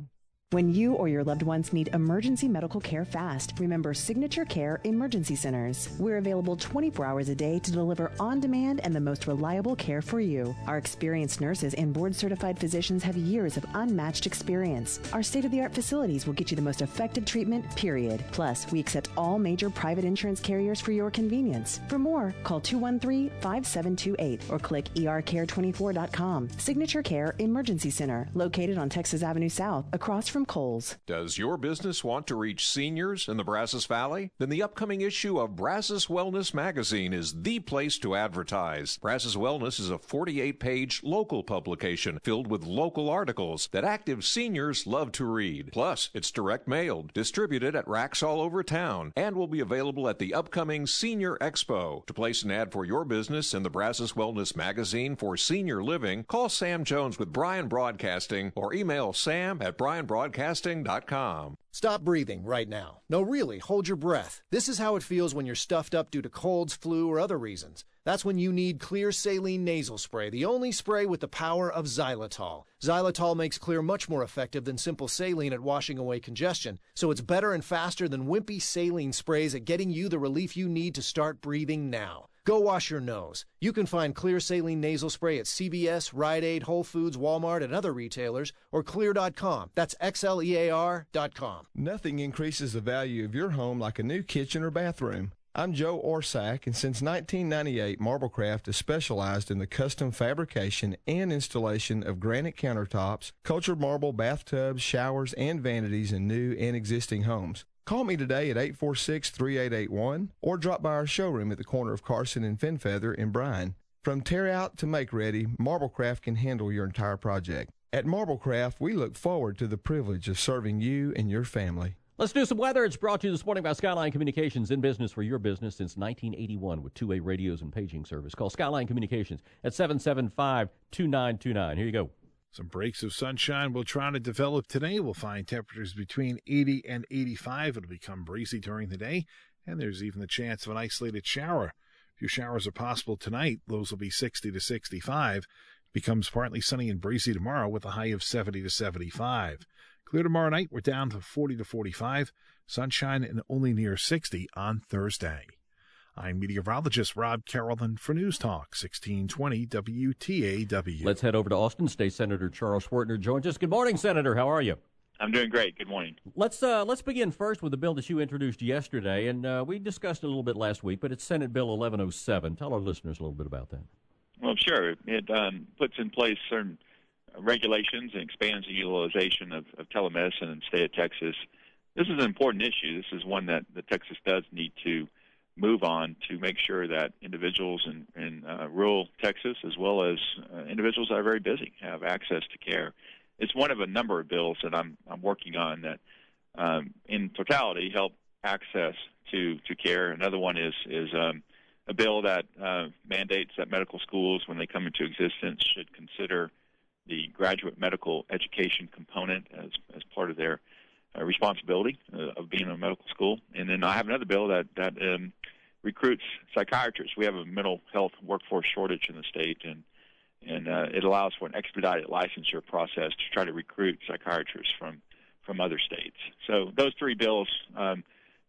When you or your loved ones need emergency medical care fast, remember Signature Care Emergency Centers. We're available twenty-four hours a day to deliver on-demand and the most reliable care for you. Our experienced nurses and board-certified physicians have years of unmatched experience. Our state-of-the-art facilities will get you the most effective treatment, period. Plus, we accept all major private insurance carriers for your convenience. For more, call two one three, five seven two eight or click e r care twenty-four dot com. Signature Care Emergency Center, located on Texas Avenue South, across from Kohl's. Does your business want to reach seniors in the Brazos Valley? Then the upcoming issue of Brazos Wellness Magazine is the place to advertise. Brazos Wellness is a forty-eight page local publication filled with local articles that active seniors love to read. Plus, it's direct mailed, distributed at racks all over town, and will be available at the upcoming Senior Expo. To place an ad for your business in the Brazos Wellness Magazine for senior living, call Sam Jones with Bryan Broadcasting or email sam at bryan broadcasting dot com. Stop breathing right now. No, really, hold your breath. This is how it feels when you're stuffed up due to colds, flu, or other reasons. That's when you need Clear Saline Nasal Spray, the only spray with the power of xylitol. Xylitol makes Clear much more effective than simple saline at washing away congestion, so it's better and faster than wimpy saline sprays at getting you the relief you need to start breathing now. Go wash your nose. You can find Clear Saline Nasal Spray at C V S, Rite Aid, Whole Foods, Walmart, and other retailers, or clear dot com. That's X L E A R dot com. Nothing increases the value of your home like a new kitchen or bathroom. I'm Joe Orsack, and since nineteen ninety-eight, Marblecraft has specialized in the custom fabrication and installation of granite countertops, cultured marble bathtubs, showers, and vanities in new and existing homes. Call me today at eight four six, three eight eight one or drop by our showroom at the corner of Carson and Fenfeather in Bryan. From tear out to make ready, Marblecraft can handle your entire project. At Marblecraft, we look forward to the privilege of serving you and your family. Let's do some weather. It's brought to you this morning by Skyline Communications, in business for your business since nineteen eighty-one with two-way radios and paging service. Call Skyline Communications at seven seven five, two nine two nine. Here you go. Some breaks of sunshine will try to develop today. We'll find temperatures between eighty and eighty-five. It'll become breezy during the day, and there's even the chance of an isolated shower. A few showers are possible tonight. Those will be sixty to sixty-five. Becomes partly sunny and breezy tomorrow with a high of seventy to seventy-five. Clear tomorrow night. We're down to forty to forty-five. Sunshine and only near sixty on Thursday. I'm meteorologist Rob Carrollton for News Talk sixteen twenty W T A W. Let's head over to Austin. State Senator Charles Schwertner joins us. Good morning, Senator. How are you? I'm doing great. Good morning. Let's uh, let's begin first with the bill that you introduced yesterday, and uh, we discussed it a little bit last week, but it's Senate Bill eleven oh seven. Tell our listeners a little bit about that. Well, sure. It um, puts in place certain regulations and expands the utilization of, of telemedicine in the state of Texas. This is an important issue. This is one that, that Texas does need to move on to make sure that individuals in, in uh, rural Texas, as well as uh, individuals that are very busy, have access to care. It's one of a number of bills that I'm, I'm working on that, um, in totality, help access to, to care. Another one is is um, a bill that uh, mandates that medical schools, when they come into existence, should consider the graduate medical education component as as part of their uh, responsibility uh, of being a medical school. And then I have another bill that that um, recruits psychiatrists. We have a mental health workforce shortage in the state, and and uh, it allows for an expedited licensure process to try to recruit psychiatrists from from other states. So those three bills um,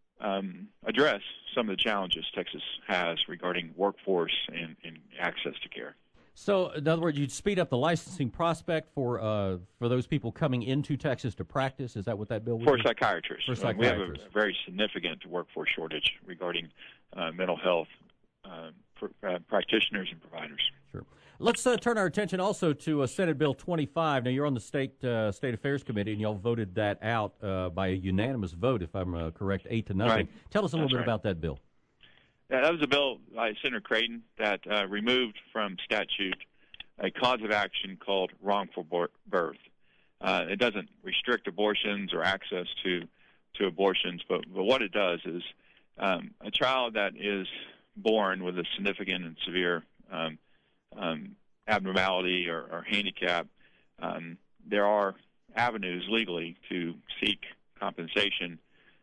um, address some of the challenges Texas has regarding workforce and, and access to care. So, in other words, you'd speed up the licensing prospect for uh, for those people coming into Texas to practice. Is that what that bill would For be? psychiatrists. For Uh, psychiatrists. we have a very significant workforce shortage regarding uh, mental health uh, pr- uh, practitioners and providers. Sure. Let's uh, turn our attention also to uh, Senate Bill twenty-five. Now, you're on the State uh, State Affairs Committee, and y'all voted that out uh, by a unanimous vote, if I'm uh, correct, eight to nothing. Right. Tell us a little That's bit right. about that bill. Yeah, that was a bill by Senator Creighton that uh, removed from statute a cause of action called wrongful bor- birth. Uh, it doesn't restrict abortions or access to to abortions, but, but what it does is um, a child that is born with a significant and severe um, um, abnormality or, or handicap, um, there are avenues legally to seek compensation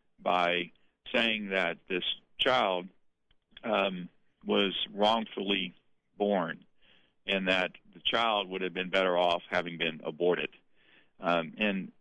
by saying that this child um, was wrongfully born, and that the child would have been better off having been aborted. Um, and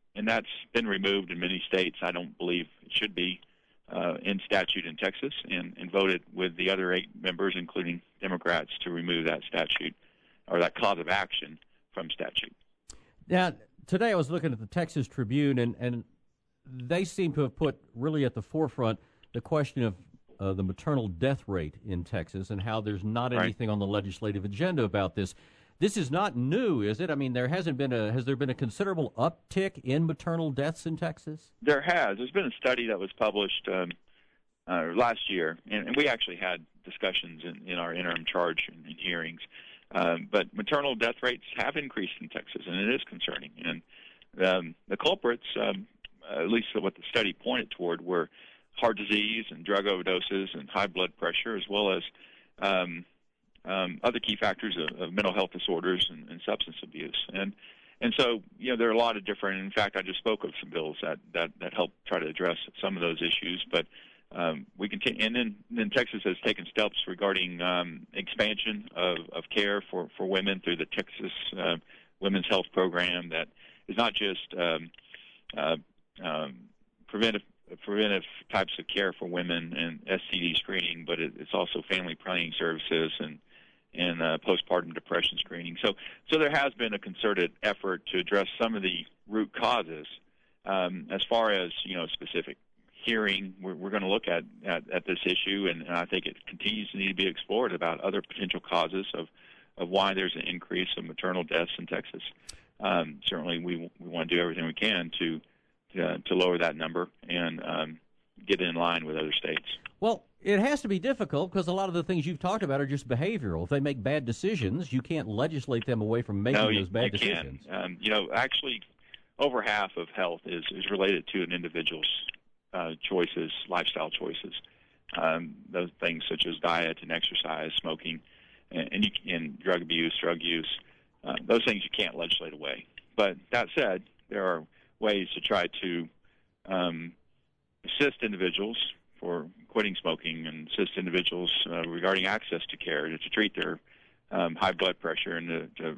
and that's been removed in many states. I don't believe it should be uh, in statute in Texas, and, and voted with the other eight members, including Democrats, to remove that statute or that cause of action from statute. Now, today I was looking at the Texas Tribune, and, and they seem to have put really at the forefront the question of uh, the maternal death rate in Texas and how there's not Right. anything on the legislative agenda about this. This is not new, is it? I mean, there hasn't been a has there been a considerable uptick in maternal deaths in Texas? There has. There's been a study that was published um, uh, last year, and, and we actually had discussions in, in our interim charge and, and hearings. Um, but maternal death rates have increased in Texas, and it is concerning. And um, the culprits, um, at least what the study pointed toward, were heart disease and drug overdoses and high blood pressure, as well as um, um, other key factors of, of mental health disorders and, and substance abuse. And and so, you know, there are a lot of different. In fact, I just spoke of some bills that that, that help try to address some of those issues. But um, we continue, and then, then Texas has taken steps regarding um, expansion of, of care for, for women through the Texas uh, Women's Health Program that is not just um, uh, um, preventive preventive types of care for women and S T D screening, but it, it's also family planning services and and uh, postpartum depression screening. So, so there has been a concerted effort to address some of the root causes. Um, as far as you know, specific hearing, we're, we're going to look at, at at this issue, and, and I think it continues to need to be explored about other potential causes of of why there's an increase of maternal deaths in Texas. Um, certainly, we we want to do everything we can to to, to lower that number and um, get in line with other states. Well, it has to be difficult because a lot of the things you've talked about are just behavioral. If they make bad decisions, you can't legislate them away from making no, you, those bad you decisions. Can. Um, you know, actually, over half of health is, is related to an individual's uh, choices, lifestyle choices. Um, those things such as diet and exercise, smoking, and, and, you, and drug abuse, drug use. Uh, those things you can't legislate away. But that said, there are ways to try to um, assist individuals for quitting smoking and assist individuals uh, regarding access to care to, to treat their um, high blood pressure and to, to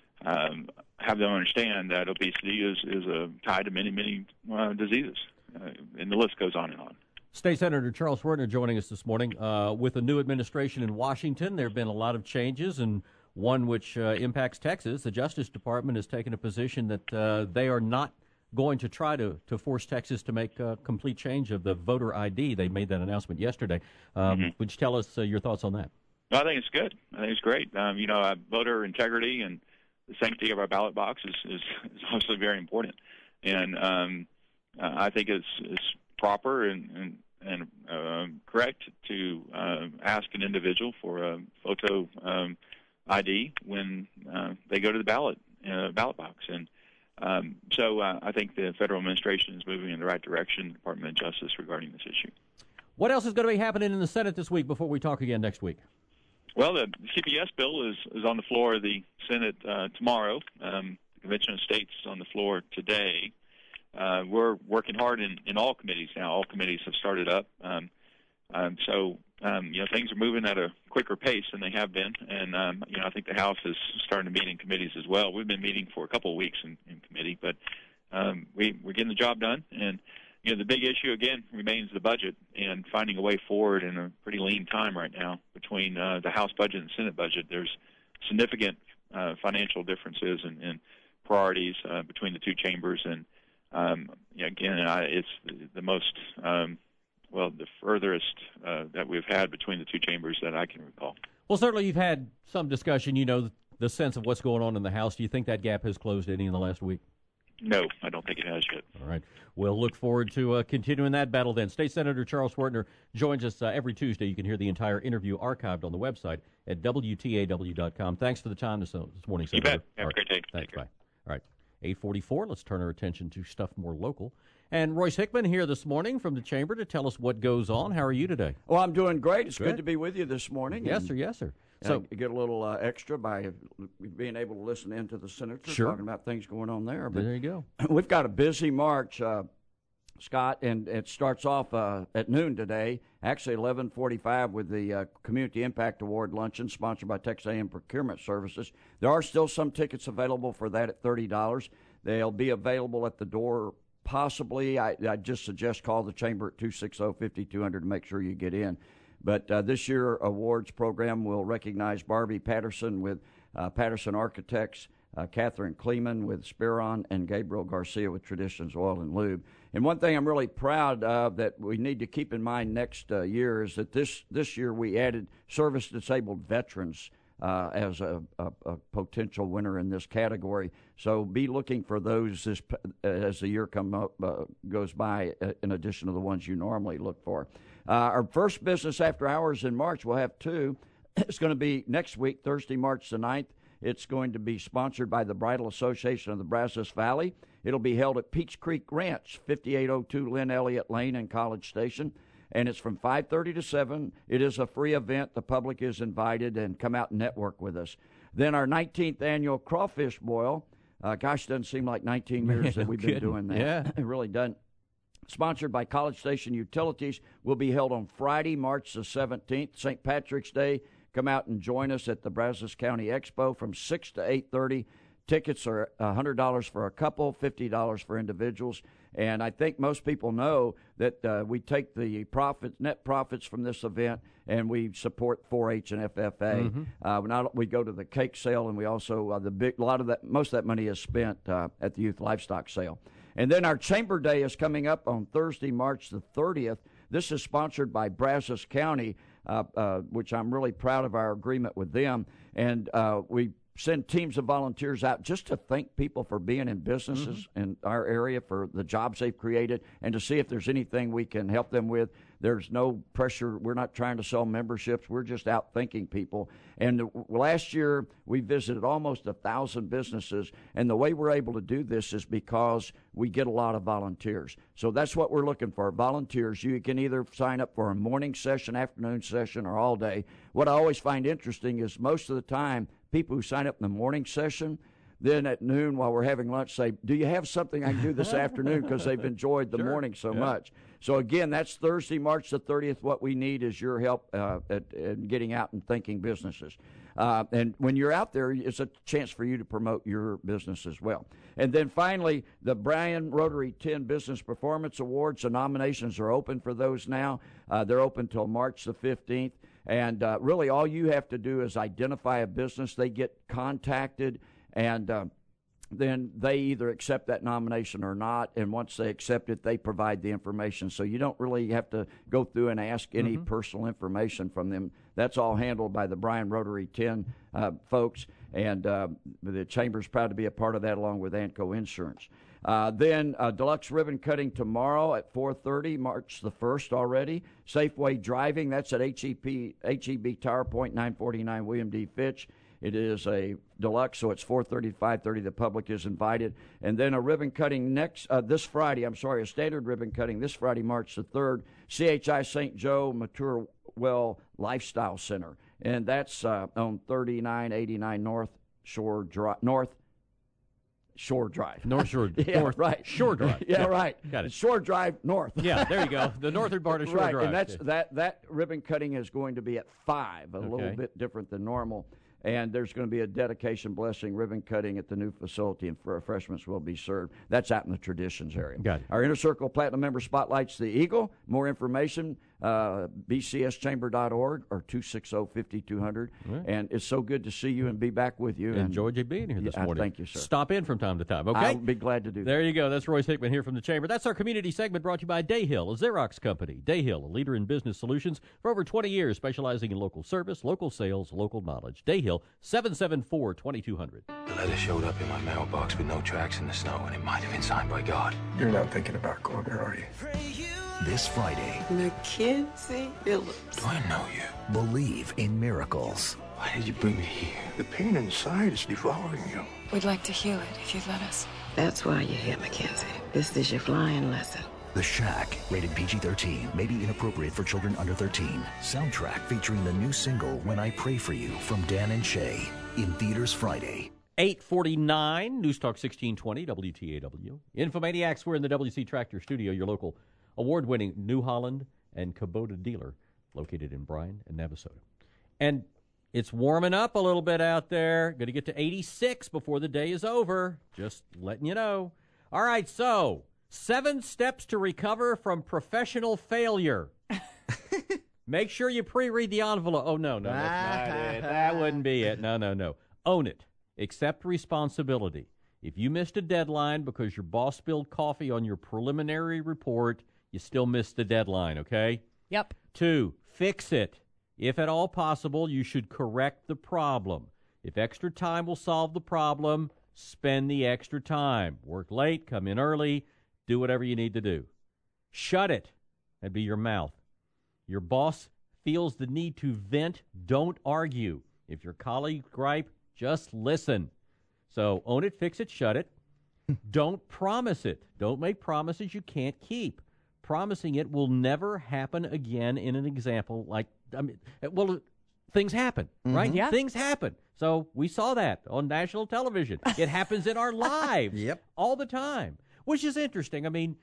um, have them understand that obesity is, is uh, tied to many, many uh, diseases. Uh, and the list goes on and on. State Senator Charles Werner joining us this morning. Uh, with the new administration in Washington, there have been a lot of changes, and one which uh, impacts Texas. The Justice Department has taken a position that uh, they are not going to try to, to force Texas to make a complete change of the voter I D. They made that announcement yesterday. Um, Mm-hmm. Would you tell us uh, your thoughts on that? Well, I think it's good. I think it's great. Um, you know, uh, voter integrity and the sanctity of our ballot box is, is, is obviously very important. And um, uh, I think it's, it's proper and, and, and uh, correct to uh, ask an individual for a photo um, I D when uh, they go to the ballot uh, ballot box. And um, so uh, I think the federal administration is moving in the right direction, the Department of Justice, regarding this issue. What else is going to be happening in the Senate this week before we talk again next week? Well, the C P S bill is, is on the floor of the Senate uh, tomorrow. Um, the Convention of States is on the floor today. Uh, we're working hard in, in all committees now. All committees have started up. Um, um, so, um, you know, things are moving at a quicker pace than they have been. And, um, you know, I think the House is starting to meet in committees as well. We've been meeting for a couple of weeks in, in committee, but um, we, we're getting the job done. And, you know, the big issue, again, remains the budget and finding a way forward in a pretty lean time right now between uh, the House budget and Senate budget. There's significant uh, financial differences and, and priorities uh, between the two chambers. And, um, you know, again, I, it's the, the most, um, well, the furthest uh, that we've had between the two chambers that I can recall. Well, certainly you've had some discussion, you know, the sense of what's going on in the House. Do you think that gap has closed any in the last week? No, I don't think it has yet. All right. We'll look forward to uh, continuing that battle then. State Senator Charles Werner joins us uh, every Tuesday. You can hear the entire interview archived on the website at W T A W dot com. Thanks for the time this, uh, this morning, You Senator. bet. Have All a great day. Thanks. Bye. All right. eight forty-four. Let's turn our attention to stuff more local. And Royce Hickman here this morning from the Chamber to tell us what goes on. How are you today? Well, I'm doing great. It's good, Good. to be with you this morning. Yes, and, sir. Yes, sir. So So, get a little uh, extra by being able to listen in to the senators Sure. talking about things going on there. But there you go. we've got a busy March, uh, Scott, and it starts off uh, at noon today. Actually, eleven forty-five with the uh, Community Impact Award luncheon sponsored by Texas A and M Procurement Services. There are still some tickets available for that at thirty dollars. They'll be available at the door. Possibly, I, I just suggest call the chamber at two six zero, five two zero zero to make sure you get in. But uh, this year awards program will recognize Barbie Patterson with uh, Patterson Architects, uh, Catherine Kleeman with Spiron, and Gabriel Garcia with Traditions Oil and Lube. And one thing I'm really proud of that we need to keep in mind next uh, year is that this, this year we added service-disabled veterans Uh, as a, a, a potential winner in this category. So be looking for those this, uh, as the year come up, uh, goes by, uh, in addition to the ones you normally look for. Uh, our first business after hours in March, we'll have two. It's going to be next week, Thursday, March the ninth. It's going to be sponsored by the Bridal Association of the Brazos Valley. It'll be held at Peach Creek Ranch, fifty-eight oh two Lynn Elliott Lane in College Station. And it's from five thirty to seven. It is a free event. The public is invited, and come out and network with us. Then our nineteenth annual Crawfish Boil. Uh, gosh, doesn't seem like nineteen years Man, that no we've kidding. been doing that. Yeah. It really doesn't. Sponsored by College Station Utilities, will be held on Friday, March the seventeenth, Saint Patrick's Day. Come out and join us at the Brazos County Expo from six to eight thirty. Tickets are one hundred dollars for a couple, fifty dollars for individuals. And I think most people know that uh, we take the profit, net profits from this event, and we support four H and F F A. Mm-hmm. Uh, not, we go to the cake sale, and we also uh, the big a lot of that most of that money is spent uh, at the youth livestock sale. And then our Chamber Day is coming up on Thursday, March the thirtieth. This is sponsored by Brazos County, uh, uh, which I'm really proud of our agreement with them. And uh, we send teams of volunteers out just to thank people for being in businesses mm-hmm. in our area, for the jobs they've created, and to see if there's anything we can help them with. There's no pressure. We're not trying to sell memberships. We're just out thanking people. And last year, we visited almost a thousand businesses, and the way we're able to do this is because we get a lot of volunteers. So that's what we're looking for, volunteers. You can either sign up for a morning session, afternoon session, or all day. What I always find interesting is most of the time, people who sign up in the morning session, then at noon while we're having lunch say, do you have something I can do this afternoon, because they've enjoyed the sure. morning so yeah. much. So, again, that's Thursday, March the thirtieth. What we need is your help uh, at, at getting out and thanking businesses. Uh, and when you're out there, it's a chance for you to promote your business as well. And then finally, the Bryan Rotary ten Business Performance Awards. The nominations are open for those now. Uh, they're open until March the fifteenth. And uh, really all you have to do is identify a business. They get contacted, and uh, then they either accept that nomination or not. And once they accept it, they provide the information. So you don't really have to go through and ask any mm-hmm. personal information from them. That's all handled by the Bryan Rotary ten uh, folks, and uh, the Chamber's proud to be a part of that, along with Anco Insurance. Uh, then uh, deluxe ribbon cutting tomorrow at four thirty, March the first already. Safeway driving, that's at H E B, H E B Tower Point, nine forty-nine William D. Fitch. It is a deluxe, so it's four thirty to five thirty. The public is invited. And then a ribbon cutting next uh, this Friday, I'm sorry, a standard ribbon cutting this Friday, March the third, C H I Saint Joe Mature Well Lifestyle Center. And that's uh, on thirty-nine eighty-nine North Shore Drive, North Shore Drive. North Shore, yeah, North right. Shore Drive. Yeah, yeah, right. Got it. Shore Drive North. Yeah, there you go. The northern part of Shore right, Drive. and that's that that ribbon cutting is going to be at five, a okay. little bit different than normal. And there's going to be a dedication blessing ribbon cutting at the new facility, and refreshments will be served. That's out in the Traditions area. Got it. Our Inner Circle Platinum member spotlights the Eagle. More information, uh, b c s chamber dot org or two six zero, five two zero zero. Right. And it's so good to see you and be back with you. Enjoyed you being here this yeah, morning. Thank you, sir. Stop in from time to time, okay? I'll be glad to do that. There you go. That's Royce Hickman here from the Chamber. That's our community segment brought to you by Dayhill, a Xerox company. Dayhill, a leader in business solutions for over twenty years, specializing in local service, local sales, local knowledge. Dayhill, seven seven four, two two zero zero. The letter showed up in my mailbox with no tracks in the snow, and it might have been signed by God. You're not thinking about going there, are you? This Friday, Mackenzie Phillips. Do I know you? Believe in miracles. Why did you bring me here? The pain inside is devouring you. We'd like to heal it if you'd let us. That's why you're here, Mackenzie. This is your flying lesson. The Shack, rated P G thirteen, may be inappropriate for children under thirteen. Soundtrack featuring the new single, When I Pray For You, from Dan and Shay. In theaters Friday. eight forty-nine, News Talk sixteen twenty, W T A W. Infomaniacs, we're in the W C Tractor Studio, your local award-winning New Holland and Kubota dealer located in Bryan and Navasota. And It's warming up a little bit out there. Going to get to eighty-six before the day is over. Just letting you know. All right, so seven steps to recover from professional failure. Make sure you pre-read the envelope. Oh, no, no, that's not it. That wouldn't be it. No, no, no. Own it. Accept responsibility. If you missed a deadline because your boss spilled coffee on your preliminary report, you still missed the deadline, okay? Yep. Two, fix it. If at all possible, you should correct the problem. If extra time will solve the problem, spend the extra time. Work late, come in early, do whatever you need to do. Shut it. That'd be your mouth. Your boss feels the need to vent, don't argue. If your colleague gripe, just listen. So own it, fix it, shut it. Don't promise it. Don't make promises you can't keep. Promising it will never happen again in an example like, I mean, well, things happen, Mm-hmm. right? Yeah. Things happen. So we saw that on national television. It happens in our lives Yep. all the time, which is interesting. I mean,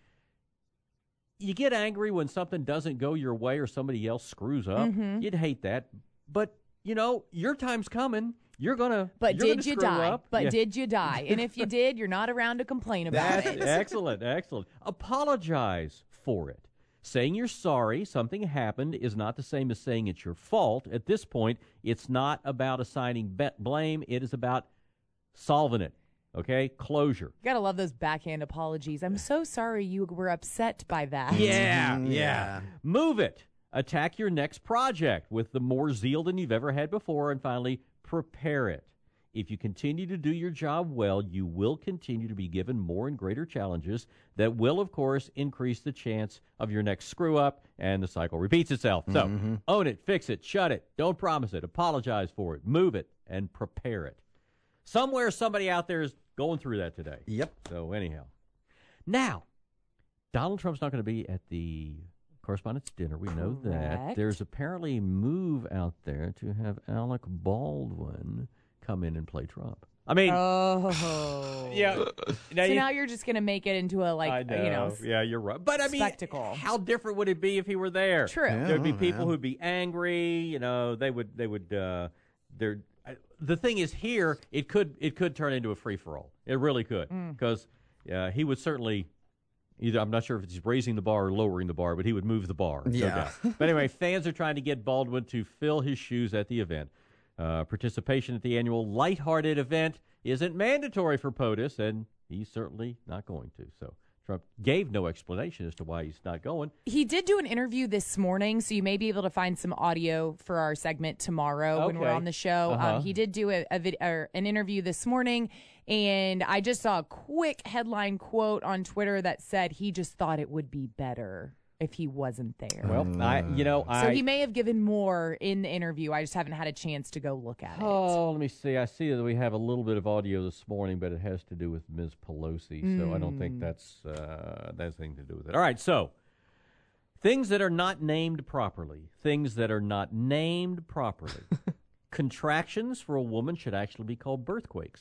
you get angry when something doesn't go your way or somebody else screws up. Mhm. You'd hate that. But, you know, your time's coming. You're going to But you're did gonna you screw die? up. But Yeah. did you die? And if you did, you're not around to complain about That's it. excellent, excellent. Apologize for it. Saying you're sorry, something happened, is not the same as saying it's your fault. At this point, it's not about assigning be- blame. It is about solving it. Okay? Closure. You gotta love those backhand apologies. I'm so sorry you were upset by that. Yeah, Mhm, yeah. yeah. Move it. Attack your next project with the more zeal than you've ever had before, and finally, prepare it. If you continue to do your job well, you will continue to be given more and greater challenges that will, of course, increase the chance of your next screw-up, and the cycle repeats itself. So, Mm-hmm. own it, fix it, shut it, don't promise it, apologize for it, move it, and prepare it. Somewhere, somebody out there is going through that today. Yep. So, anyhow. Now, Donald Trump's not going to be at the Correspondents' Dinner. We know that. Correct. There's apparently a move out there to have Alec Baldwin come in and play Trump. I mean, Oh. yeah. Now So you- now you're just gonna make it into a like I know. you know yeah, you're right. But I mean, spectacle. how different would it be if he were there? True. Yeah, There'd be oh, people man. who'd be angry. You know, they would. They would. Uh, they're. I- The thing is, here it could it could turn into a free for all. It really could, Mm. because uh, he would certainly. Either I'm not sure if it's raising the bar or lowering the bar, but he would move the bar. No Yeah. doubt. But anyway, fans are trying to get Baldwin to fill his shoes at the event. Uh, participation at the annual lighthearted event isn't mandatory for POTUS, and he's certainly not going to. So Trump gave no explanation as to why he's not going. He did do an interview this morning, so you may be able to find some audio for our segment tomorrow when we're Okay. on the show. Uh-huh. Um, he did do a, a vid- or an interview this morning, and I just saw a quick headline quote on Twitter that said he just thought it would be better if he wasn't there. Well, I, you know, I. so he may have given more in the interview. I just haven't had a chance to go look at it. Oh, let me see. I see that we have a little bit of audio this morning, but it has to do with Miz Pelosi, so I don't think Mm. that's uh, that's anything to do with it. All right, so things that are not named properly. Things that are not named properly. Contractions for a woman should actually be called birthquakes.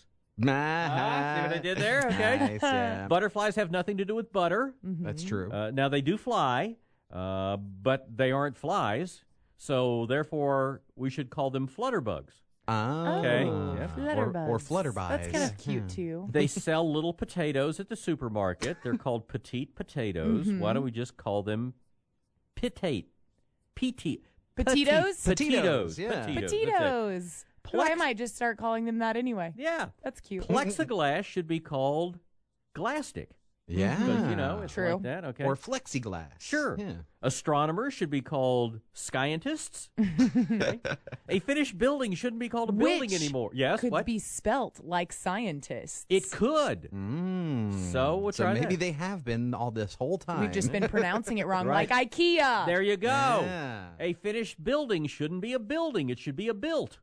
Ah, see what I did there? Okay. Nice, yeah. Butterflies have nothing to do with butter. That's true. Uh, now, they do fly, uh, but they aren't flies, so therefore we should call them flutterbugs. Ah. Okay. Oh, Yep. Or, or flutterbugs. flutterbugs. That's kind of cute, too. They sell little potatoes at the supermarket. They're called petite potatoes. Mhm. Why don't we just call them pitate? Petite. Petitos? Petitos. Yeah. Petitos. That's it. Petitos. Oh, I Plex- might just start calling them that anyway. Yeah. That's cute. Plexiglass should be called glastic. Yeah. Because, you know, it's True. like that. Okay. Or flexiglass. Sure. Yeah. Astronomers should be called scientists. Okay. A finished building shouldn't be called a building Which anymore. Yes. could what? be spelt like scientists. It could. Mm. So we'll so try maybe that. they have been all this whole time. We've just been pronouncing it wrong, Right. like IKEA. There you go. Yeah. A finished building shouldn't be a building. It should be a built.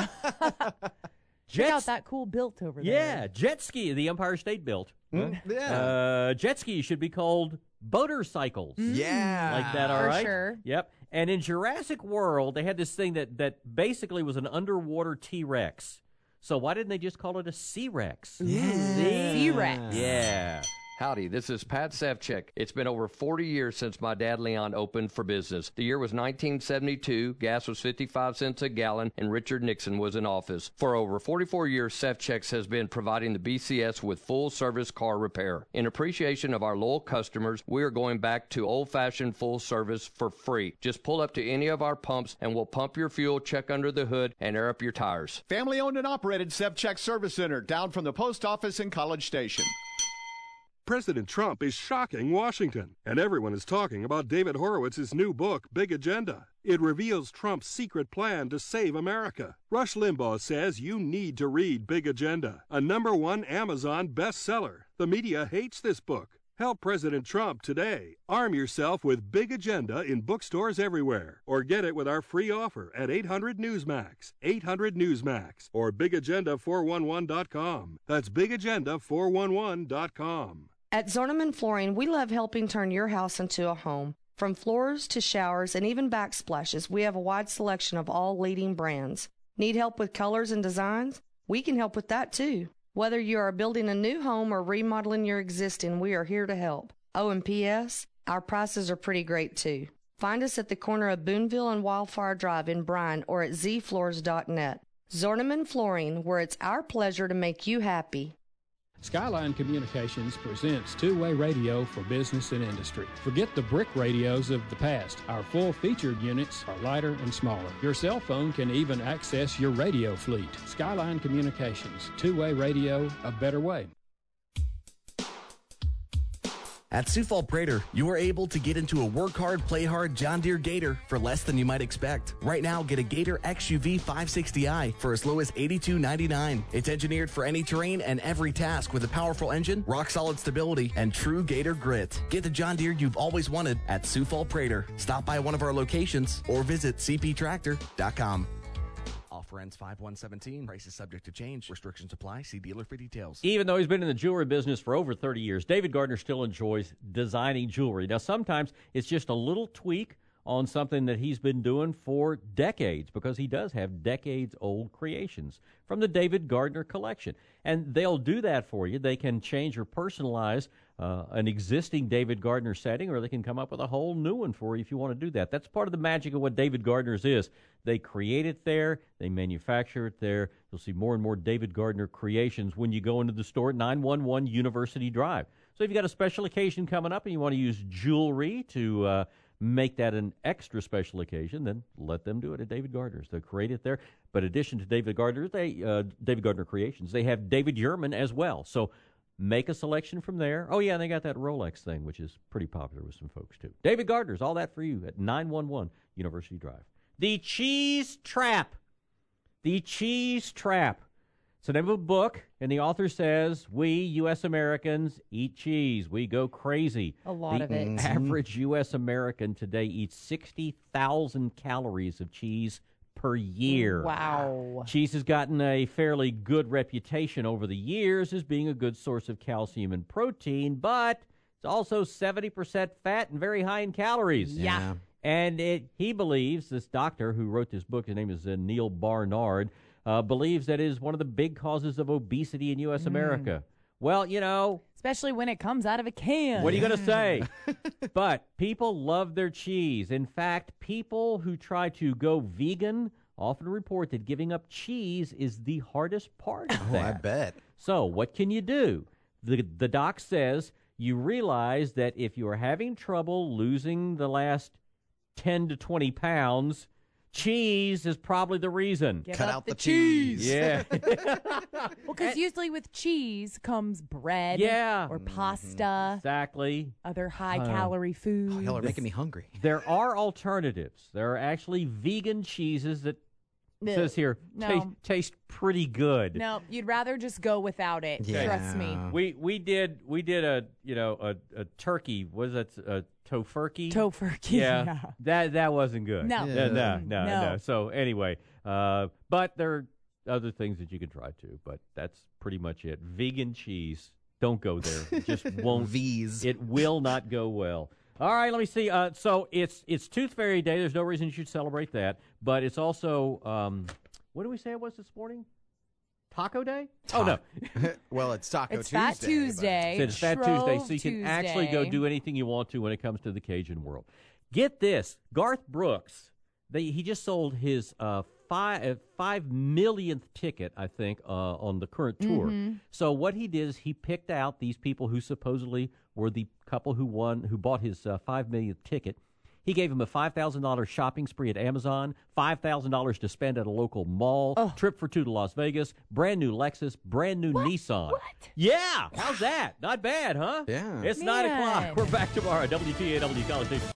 Check Jet out that cool built over Yeah, there. jet ski. The Empire State built. Mm, yeah. Uh, jet ski should be called boatercycles. Yeah. Like that, all For right? sure. Yep. And in Jurassic World, they had this thing that, that basically was an underwater T-Rex. So why didn't they just call it a C-Rex? Yeah. See? C-Rex. Yeah. Howdy, this is Pat Sevchik. It's been over forty years since my dad Leon opened for business. The year was nineteen seventy-two, gas was fifty-five cents a gallon, and Richard Nixon was in office. For over forty-four years, Sevchik's has been providing the B C S with full-service car repair. In appreciation of our loyal customers, we are going back to old-fashioned full service for free. Just pull up to any of our pumps, and we'll pump your fuel, check under the hood, and air up your tires. Family-owned and operated Sevchik Service Center, down from the post office in College Station. President Trump is shocking Washington, and everyone is talking about David Horowitz's new book, Big Agenda. It reveals Trump's secret plan to save America. Rush Limbaugh says you need to read Big Agenda, a number one Amazon bestseller. The media hates this book. Help President Trump today. Arm yourself with Big Agenda in bookstores everywhere, or get it with our free offer at eight hundred Newsmax, eight hundred Newsmax, or big agenda four one one dot com. That's big agenda four one one dot com. At Zorneman Flooring, we love helping turn your house into a home. From floors to showers and even backsplashes, we have a wide selection of all leading brands. Need help with colors and designs? We can help with that too. Whether you are building a new home or remodeling your existing, we are here to help. Oh, and P S, our prices are pretty great too. Find us at the corner of Boonville and Wildfire Drive in Bryan or at z floors dot net. Zorneman Flooring, where it's our pleasure to make you happy. Skyline Communications presents two-way radio for business and industry. Forget the brick radios of the past. Our full-featured units are lighter and smaller. Your cell phone can even access your radio fleet. Skyline Communications, two-way radio, a better way. At Sioux Falls Prater, you are able to get into a work hard, play hard John Deere Gator for less than you might expect. Right now, get a Gator X U V five sixty i for as low as eighty-two ninety-nine. It's engineered for any terrain and every task with a powerful engine, rock solid stability, and true Gator grit. Get the John Deere you've always wanted at Sioux Falls Prater. Stop by one of our locations or visit c p tractor dot com. Offer ends five one seventeen. Prices subject to change. Restrictions apply. See dealer for details. Even though he's been in the jewelry business for over thirty years, David Gardner still enjoys designing jewelry. Now, sometimes it's just a little tweak on something that he's been doing for decades, because he does have decades-old creations from the David Gardner collection. And they'll do that for you. They can change or personalize uh, an existing David Gardner setting, or they can come up with a whole new one for you if you want to do that. That's part of the magic of what David Gardner's is. They create it there. They manufacture it there. You'll see more and more David Gardner creations when you go into the store at nine one one University Drive. So if you've got a special occasion coming up and you want to use jewelry to uh, make that an extra special occasion, then let them do it at David Gardner's. They'll create it there. But in addition to David Gardner's, they uh, David Gardner Creations, they have David Yurman as well. So make a selection from there. Oh, yeah, and they got that Rolex thing, which is pretty popular with some folks, too. David Gardner's, all that for you at nine one one University Drive. The Cheese Trap. The Cheese Trap. It's the name of a book, and the author says, we, U S Americans, eat cheese. We go crazy. A lot the of it. average U S American today eats sixty thousand calories of cheese per year. Wow. Cheese has gotten a fairly good reputation over the years as being a good source of calcium and protein, but it's also seventy percent fat and very high in calories. Yeah. yeah. And it, he believes, this doctor who wrote this book, his name is uh, Neil Barnard, uh, believes that it is one of the big causes of obesity in U S. Mm. America. Well, you know. Especially when it comes out of a can. What are you going to say? But people love their cheese. In fact, people who try to go vegan often report that giving up cheese is the hardest part of that. Oh, I bet. So what can you do? The, the doc says you realize that if you are having trouble losing the last ten to twenty pounds, cheese is probably the reason. Give Cut up out the, the cheese. cheese. Yeah. Well, because usually with cheese comes bread Yeah. or pasta, Exactly. other high-calorie foods. Oh, y'all are making me hungry. There are alternatives. There are actually vegan cheeses that, it says here, No. taste, taste pretty good. No, you'd rather just go without it. Yeah. Trust me. We we did we did a you know a, a turkey. What is that? A tofurkey? Tofurkey. Yeah, Yeah. that that wasn't good. No. no, no, no, No. no. So anyway, uh, but there are other things that you can try too. But that's pretty much it. Vegan cheese. Don't go there. It just won't. V's. It will not go well. All right, let me see. Uh, so it's it's Tooth Fairy Day. There's no reason you should celebrate that. But it's also um, what did we say it was this morning? Taco Day? Oh, no. Well, it's Taco It's Tuesday. Fat Tuesday. It's Fat Shrove Tuesday, so you can actually go Tuesday. do anything you want to when it comes to the Cajun world. Get this. Garth Brooks, they, he just sold his uh, five, uh, five millionth ticket, I think, uh, on the current tour. Mhm. So what he did is he picked out these people who supposedly were the couple who won, who bought his uh, five millionth ticket. He gave him a five thousand dollars shopping spree at Amazon, five thousand dollars to spend at a local mall, trip for two to Las Vegas, brand new Lexus, brand new Nissan. What? Yeah, how's that? Not bad, huh? Yeah. It's nine Man. o'clock. We're back tomorrow. W T A W College Station.